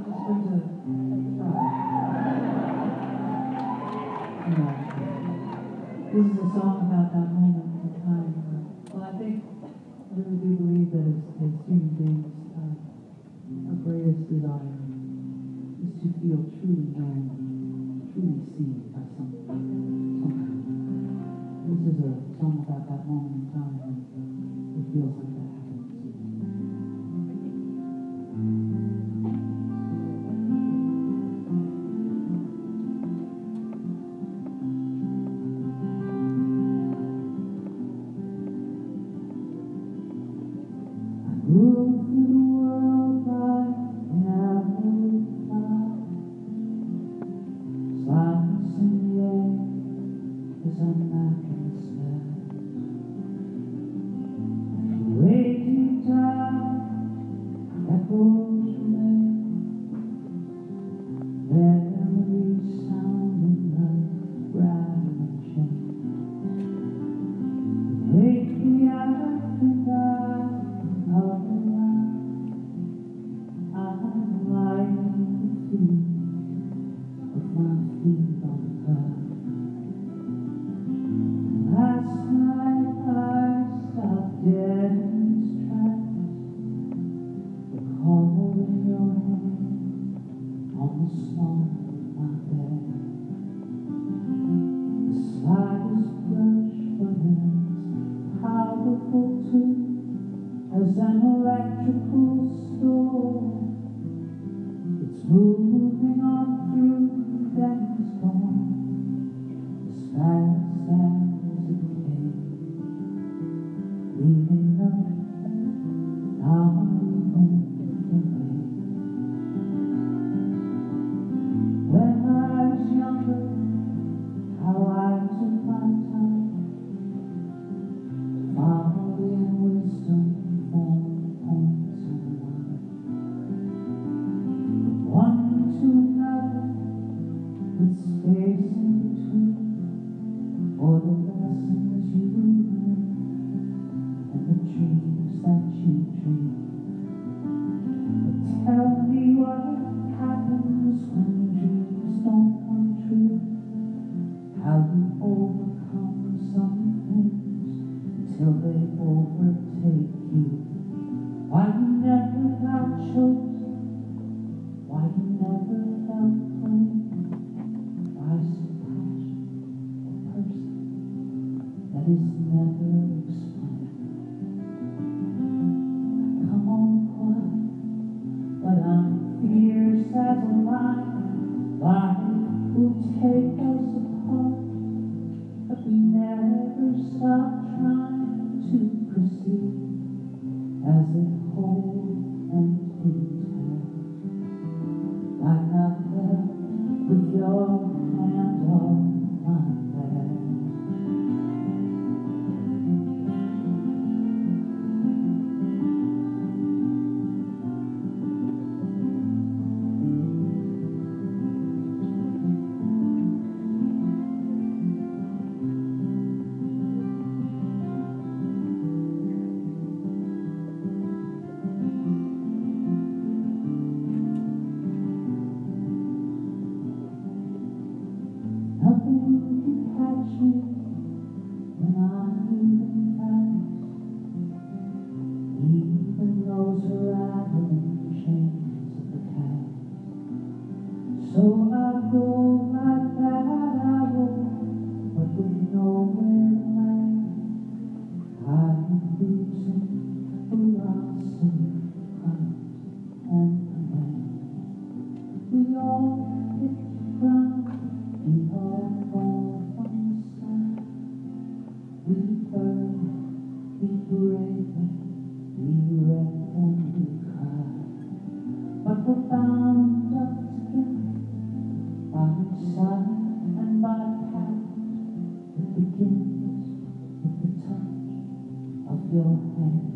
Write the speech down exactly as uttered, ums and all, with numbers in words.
just going to try. Yeah. This is a song about that moment in time. Well, I think, I really do believe that as, as human beings, uh, our greatest desire is to feel truly known, truly seen by someone. someone. This is a song about that moment in time when it feels like that happens. Move through the world like never before. Silence in the air as I knock and stare. Way deep down, echoes remain. Their memories sounding like rattling chains. Lately I think I of the light, I'm lying the feet of my feet on the ground. Last night I stopped dead in its tracks, recalling your hand on the small of my bed. The slightest brush, but it's powerful too, as an electrical storm. It's moving on through, then it's gone, as fast as it came, leaving nothing, not even a name. When I was younger, how I took my time to follow in wisdom from points in line, from one to another, with space in between, for the lessons you learn and the dreams that you dream. But tell me what happens when dreams don't come true, how you overcome some things till they overtake you. Why you never felt chosen, why you never felt claimed by some passion or person that is never explained. Come on, quiet, but I'm fierce as a lion. Life will take us apart, but we never stop trying to proceed as if whole and intact. Like I've left with your hand on my back. Nothing can catch me when I'm moving fast, even those rattling chains of the past. So I go like that arrow, but with nowhere to land. I'm losing velocity, height, and command. We all hit the ground, we all fall from the sky. We burn, we break, we wreck and we cry. But we're bound up together by sight and by path. It begins with the touch of your hand.